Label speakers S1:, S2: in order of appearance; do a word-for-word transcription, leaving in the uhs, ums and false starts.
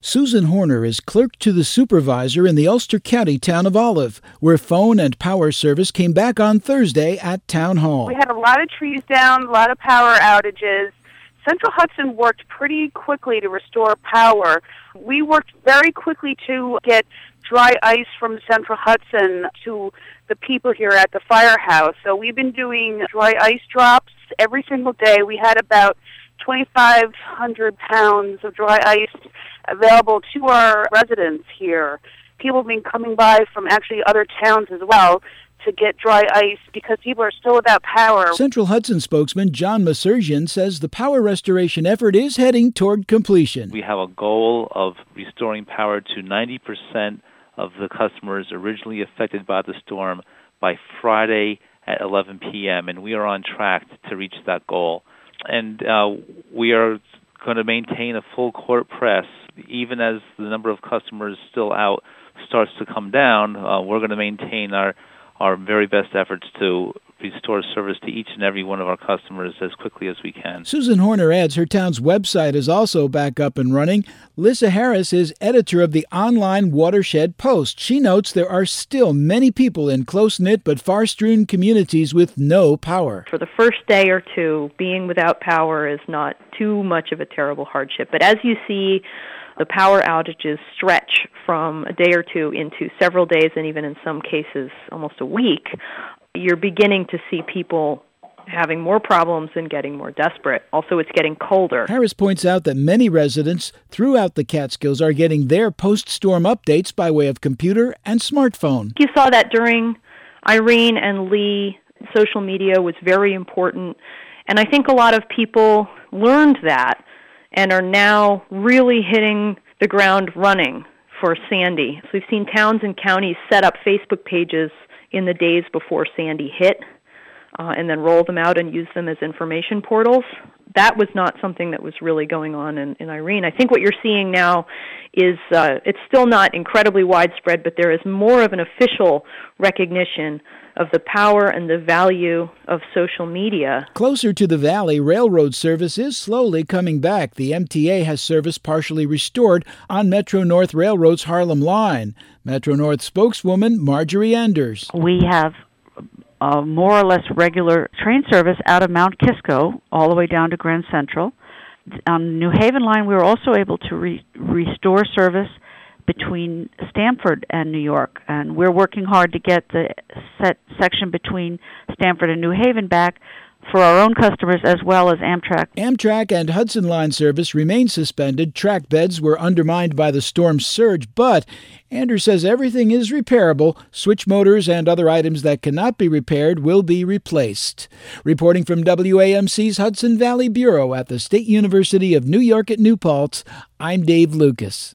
S1: Susan Horner is clerk to the supervisor in the Ulster County town of Olive, where phone and power service came back on Thursday at Town Hall.
S2: We had a lot of trees down, a lot of power outages. Central Hudson worked pretty quickly to restore power. We worked very quickly to get dry ice from Central Hudson to the people here at the firehouse. So we've been doing dry ice drops every single day. We had about twenty-five hundred pounds of dry ice available to our residents here. People have been coming by from actually other towns as well to get dry ice because people are still without power.
S1: Central Hudson spokesman John Masurgian says the power restoration effort is heading toward completion.
S3: We have a goal of restoring power to ninety percent of the customers originally affected by the storm by Friday at eleven p.m., and we are on track to reach that goal. And uh, we are going to maintain a full court press. Even as the number of customers still out starts to come down, uh, we're going to maintain our our very best efforts to restore service to each and every one of our customers as quickly as we can.
S1: Susan Horner adds her town's website is also back up and running. Lissa Harris is editor of the online Watershed Post. She notes there are still many people in close-knit but far-strewn communities with no power.
S4: For the first day or two, being without power is not too much of a terrible hardship. But as you see the power outages stretch from a day or two into several days and even in some cases almost a week, you're beginning to see people having more problems and getting more desperate. Also, it's getting colder.
S1: Harris points out that many residents throughout the Catskills are getting their post-storm updates by way of computer and smartphone.
S4: You saw that during Irene and Lee. Social media was very important, and I think a lot of people learned that and are now really hitting the ground running for Sandy. So we've seen towns and counties set up Facebook pages in the days before Sandy hit, uh, and then roll them out and use them as information portals. That was not something that was really going on in, in Irene. I think what you're seeing now is uh, it's still not incredibly widespread, but there is more of an official recognition of the power and the value of social media.
S1: Closer to the valley, railroad service is slowly coming back. The M T A has service partially restored on Metro North Railroad's Harlem line. Metro North spokeswoman Marjorie Enders.
S5: We have uh, more or less regular train service out of Mount Kisco all the way down to Grand Central. On the New Haven line, we were also able to re- restore service between Stamford and New York, and we're working hard to get the set section between Stamford and New Haven back for our own customers as well as Amtrak.
S1: Amtrak and Hudson Line service remain suspended. Track beds were undermined by the storm's surge, but Anders says everything is repairable. Switch motors and other items that cannot be repaired will be replaced. Reporting from W A M C's Hudson Valley Bureau at the State University of New York at New Paltz, I'm Dave Lucas.